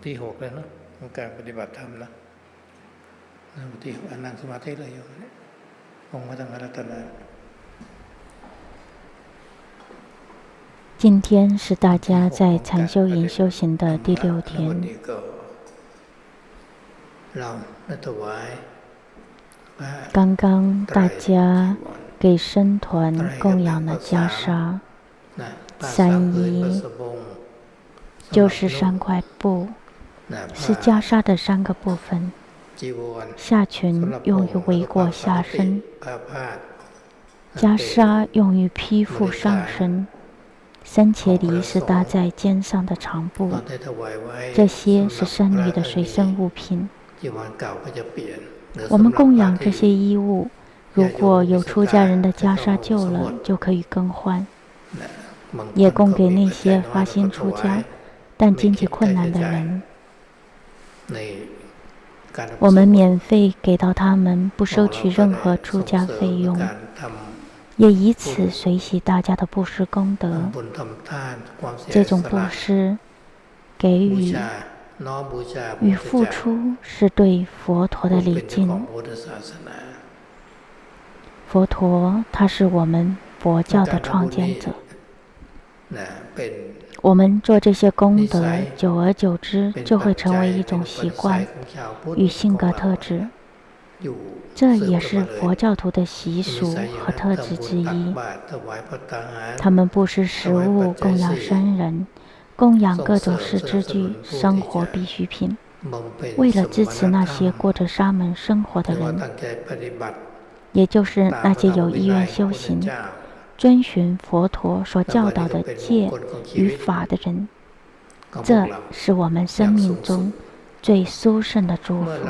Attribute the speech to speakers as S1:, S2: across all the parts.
S1: ที่6แล้วเนาะของการปฏิบัติธรรมนะบทที่6นั่งสมาธิเลยโยมองค์พระสังฆรัตนะ
S2: 今天是大家在禅修营修行的第6天。刚刚大家给僧团供养了袈裟，3衣就是3块布，是袈裟的3个部分。下裙用于围裹下身，袈裟用于披覆上身。僧伽梨是搭在肩上的长布，这些是僧侣的随身物品。我们供养这些衣物，如果有出家人的袈裟旧了，就可以更换，也供给那些发心出家但经济困难的人。我们免费给到他们，不收取任何出家费用，也以此随喜大家的布施功德。这种布施、给予与付出是对佛陀的礼敬。佛陀他是我们佛教的创建者，我们做这些功德，久而久之就会成为一种习惯与性格特质。这也是佛教徒的习俗和特质之一。他们布施食物供养僧人，供养各种施之具、生活必需品，为了支持那些过着沙门生活的人，也就是那些有意愿修行、遵循佛陀所教导的戒与法的人。这是我们生命中最殊胜的祝福。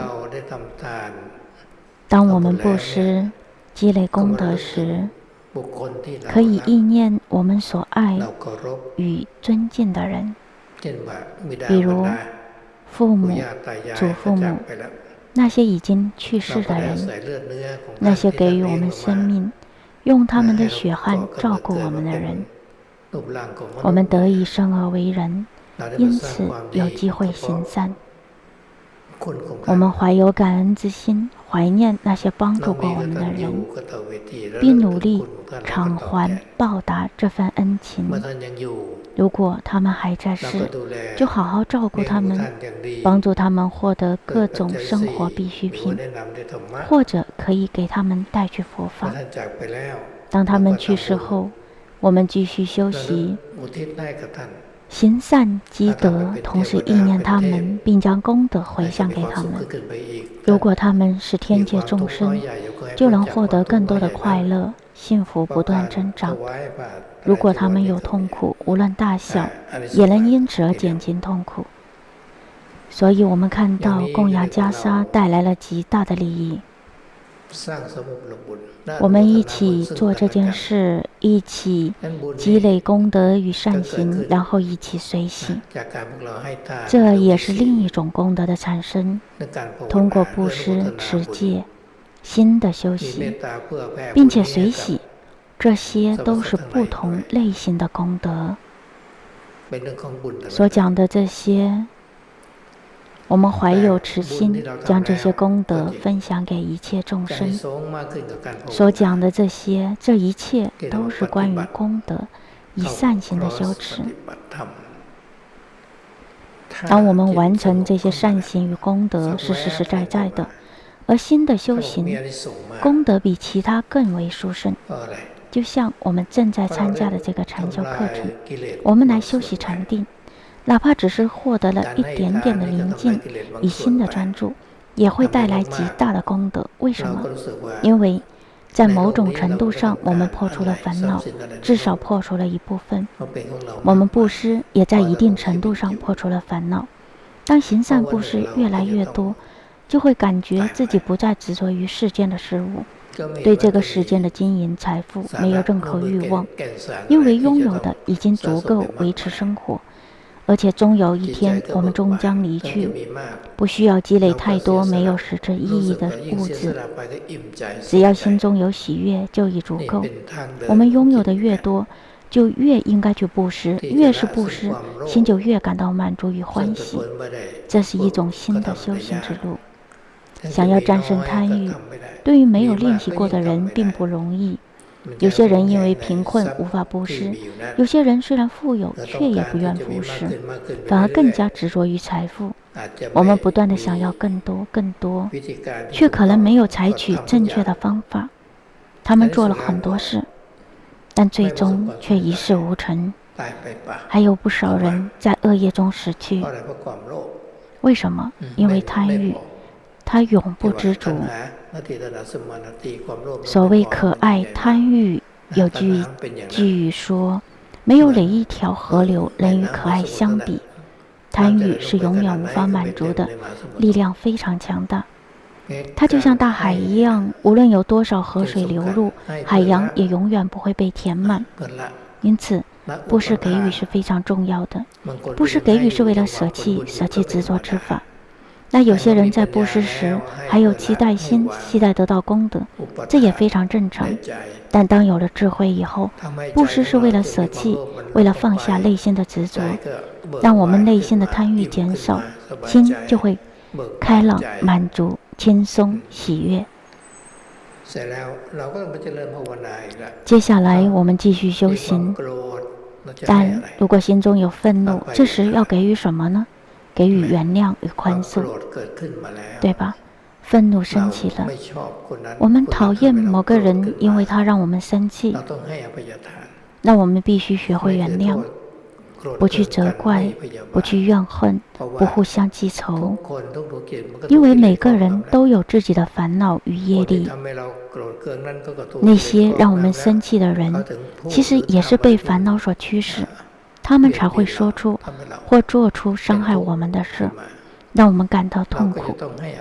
S2: 当我们布施、积累功德时，可以意念我们所爱与尊敬的人，比如父母、祖父母，那些已经去世的人，那些给予我们生命、用他们的血汗照顾我们的人。我们得以生而为人，因此有机会行善。我们怀有感恩之心，怀念那些帮助过我们的人，并努力偿还报答这份恩情。如果他们还在世，就好好照顾他们，帮助他们获得各种生活必需品，或者可以给他们带去佛法。当他们去世后，我们继续修习，行善积德，同时意念他们，并将功德回向给他们。如果他们是天界众生，就能获得更多的快乐，幸福不断增长。如果他们有痛苦，无论大小，也能因此而减轻痛苦。所以我们看到供养袈裟带来了极大的利益。我们一起做这件事，一起积累功德与善行，然后一起随喜。这也是另一种功德的产生。通过布施、持戒、心的修习，并且随喜，这些都是不同类型的功德。所讲的这些，我们怀有慈心，将这些功德分享给一切众生。所讲的这一切都是关于功德以善行的修持。当我们完成这些善行与功德是实实在在的，而心的修行功德比其他更为殊胜。就像我们正在参加的这个禅修课程，我们来修习禅定，哪怕只是获得了一点点的宁静与心的专注，也会带来极大的功德。为什么？因为在某种程度上，我们破除了烦恼，至少破除了一部分。我们布施也在一定程度上破除了烦恼。当行善布施越来越多，就会感觉自己不再执着于世间的事物，对这个世间的金银财富没有任何欲望，因为拥有的已经足够维持生活。而且终有一天我们终将离去，不需要积累太多没有实质意义的物质，只要心中有喜悦就已足够。我们拥有的越多， 就越应该去布施，越是布施，心就越感到满足与欢喜。这是一种新的修行之路。想要战胜贪欲，对于没有练习过的人并不容易。有些人因为贫困无法布施，有些人虽然富有，却也不愿布施，反而更加执着于财富。我们不断地想要更多更多，却可能没有采取正确的方法。他们做了很多事，但最终却一事无成。还有不少人在恶业中死去。为什么？因为贪欲，他永不知足。所谓可爱贪欲，有句语说，没有哪一条河流能与可爱相比。贪欲是永远无法满足的，力量非常强大。它就像大海一样，无论有多少河水流入，海洋也永远不会被填满。因此，布施给予是非常重要的。布施给予是为了舍弃执着之法。那有些人在布施时还有期待心，期待得到功德，这也非常正常。但当有了智慧以后，布施是为了舍弃，为了放下内心的执着，让我们内心的贪欲减少，心就会开朗、满足、轻松、喜悦。接下来我们继续修行，但如果心中有愤怒，这时要给予什么呢？给予原谅与宽恕，对吧？愤怒升起了，我们讨厌某个人，因为他让我们生气，那我们必须学会原谅，不去责怪，不去怨恨，不互相记仇，因为每个人都有自己的烦恼与业力。那些让我们生气的人，其实也是被烦恼所驱使，他们才会说出或做出伤害我们的事，让我们感到痛苦。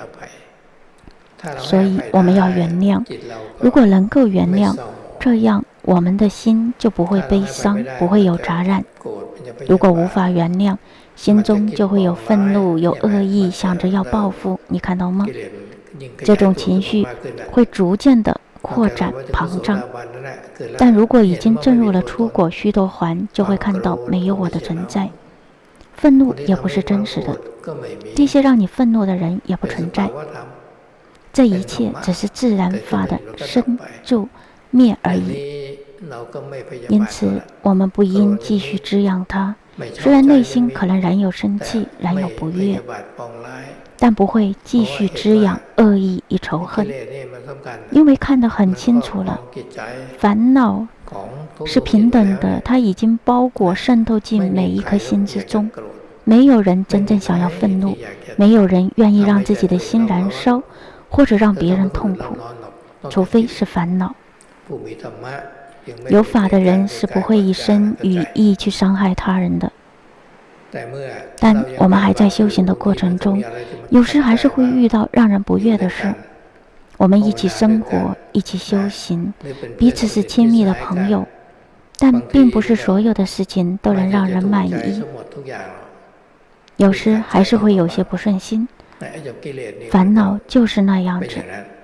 S2: 所以我们要原谅，如果能够原谅，这样我们的心就不会悲伤，不会有杂染。如果无法原谅，心中就会有愤怒，有恶意，想着要报复。你看到吗？这种情绪会逐渐的扩展膨胀，但如果已经证入了出果须陀洹，就会看到没有我的存在，愤怒也不是真实的，这些让你愤怒的人也不存在，这一切只是自然法的生住灭而已。因此我们不应继续滋养它，虽然内心可能仍有生气，仍有不悦，但不会继续滋养恶意与仇恨，因为看得很清楚了，烦恼是平等的，它已经包裹渗透进每一颗心之中。没有人真正想要愤怒，没有人愿意让自己的心燃烧，或者让别人痛苦，除非是烦恼。有法的人是不会以身与意去伤害他人的。但我们还在修行的过程中，有时还是会遇到让人不悦的事。我们一起生活，一起修行，彼此是亲密的朋友，但并不是所有的事情都能让人满意。有时还是会有些不顺心，烦恼就是那样子。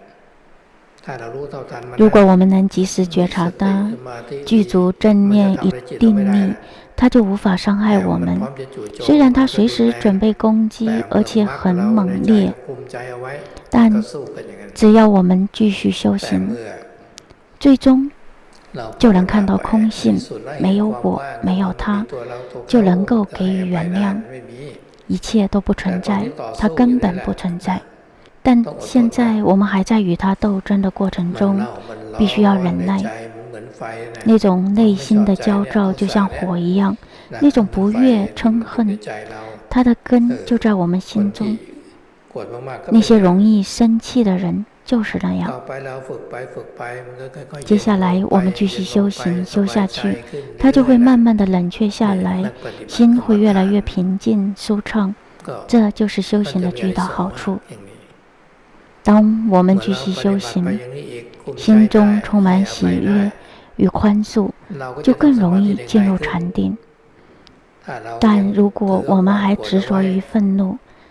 S2: 如果我们能及时觉察它，具足正念与定力，它就无法伤害我们。虽然它随时准备攻击，而且很猛烈，但只要我们继续修行，最终就能看到空性，没有我，没有他，就能够给予原谅，一切都不存在，它根本不存在。但现在我们还在与它斗争的过程中，必须要忍耐。那种内心的焦躁就像火一样，那种不悦嗔恨，它的根就在我们心中。那些容易生气的人就是那样。接下来我们继续修行，修下去，它就会慢慢的冷却下来，心会越来越平静舒畅。这就是修行的巨大好处。当我们继续修行，心中充满喜悦与宽恕，就更容易进入禅定。但如果我们还执着于愤怒，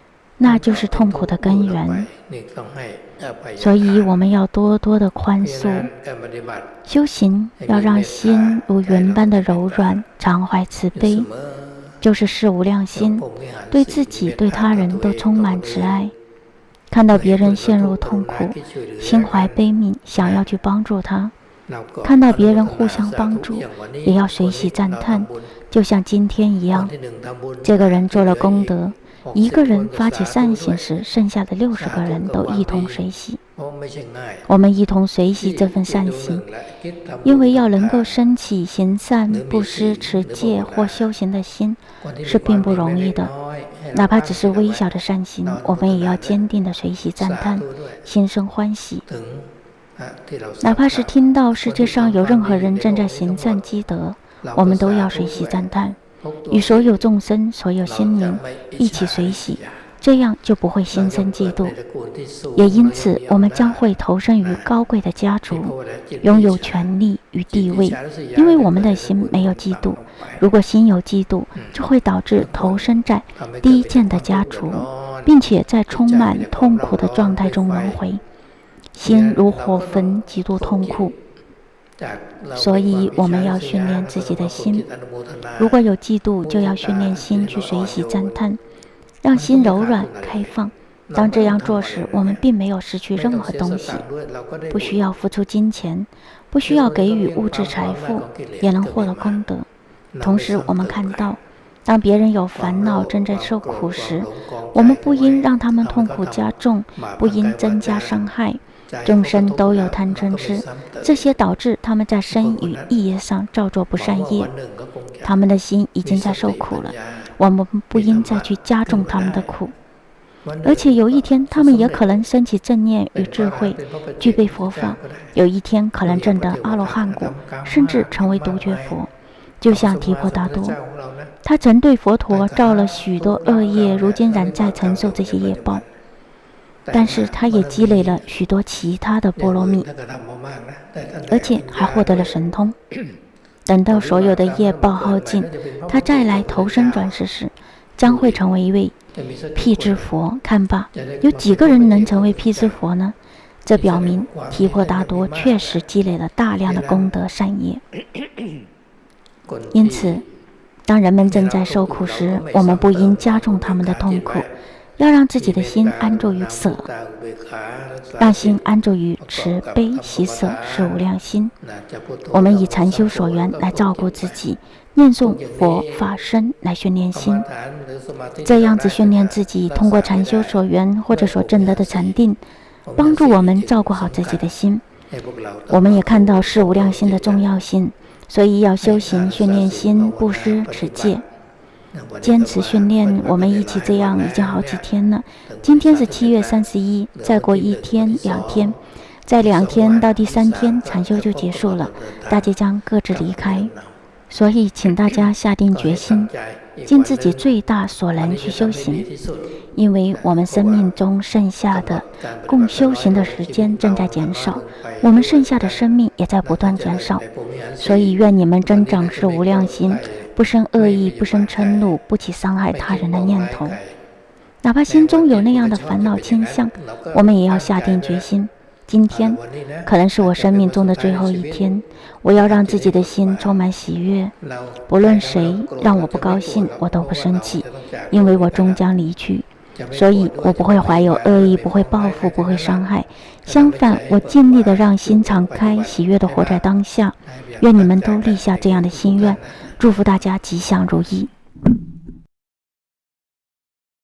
S2: 那就是痛苦的根源。所以我们要多多的宽恕。修行要让心如云般的柔软，常怀慈悲，就是事无量心，对自己对他人都充满慈爱。看到别人陷入痛苦，心怀悲悯，想要去帮助他；看到别人互相帮助，也要随喜赞叹。就像今天一样，这个人做了功德，一个人发起善行时，剩下的60个人都一同随喜。我们一同随喜这份善行，因为要能够升起行善、布施、持戒或修行的心，是并不容易的。哪怕只是微小的善行，我们也要坚定的随喜赞叹，心生欢喜。哪怕是听到世界上有任何人正在行善积德，我们都要随喜赞叹，与所有众生、所有心灵一起随喜，这样就不会心生嫉妒。也因此，我们将会投身于高贵的家族，拥有权力与地位，因为我们的心没有嫉妒。如果心有嫉妒，就会导致投身在低贱的家族，并且在充满痛苦的状态中轮回。心如火焚，极度痛苦。所以我们要训练自己的心，如果有嫉妒，就要训练心去随喜赞叹，让心柔软开放。当这样做时，我们并没有失去任何东西，不需要付出金钱，不需要给予物质财富，也能获得功德。同时我们看到，当别人有烦恼正在受苦时，我们不应让他们痛苦加重，不应增加伤害。众生都有贪嗔痴，这些导致他们在身与意业上造作不善业，他们的心已经在受苦了，我们不应再去加重他们的苦。而且有一天他们也可能升起正念与智慧，具备佛法，有一天可能证得阿罗汉果，甚至成为独觉佛。就像提婆达多，他曾对佛陀造了许多恶业，如今仍在承受这些业报，但是他也积累了许多其他的波罗蜜，而且还获得了神通。等到所有的业报耗尽，他再来投生转世时，将会成为一位辟支佛。看吧，有几个人能成为辟支佛呢？这表明提婆达多确实积累了大量的功德善业。因此，当人们正在受苦时，我们不应加重他们的痛苦，要让自己的心安住于舍，让心安住于慈悲喜舍是无量心。我们以禅修所缘来照顾自己，念诵佛法身来训练心，这样子训练自己，通过禅修所缘或者所证得的禅定，帮助我们照顾好自己的心。我们也看到事无量心的重要性，所以要修行训练心，布施持戒，坚持训练。我们一起这样已经好几天了，今天是7月31，再过1天2天，再2天到第3天禅修就结束了，大家将各自离开。所以请大家下定决心，尽自己最大所能去修行，因为我们生命中剩下的供修行的时间正在减少，我们剩下的生命也在不断减少。所以愿你们增长是无量心，不生恶意，不生嗔怒，不起伤害他人的念头。哪怕心中有那样的烦恼倾向，我们也要下定决心，今天可能是我生命中的最后一天，我要让自己的心充满喜悦，不论谁让我不高兴，我都不生气，因为我终将离去。所以我不会怀有恶意，不会报复，不会伤害，相反，我尽力的让心敞开，喜悦的活在当下。愿你们都立下这样的心愿，祝福大家吉祥如意。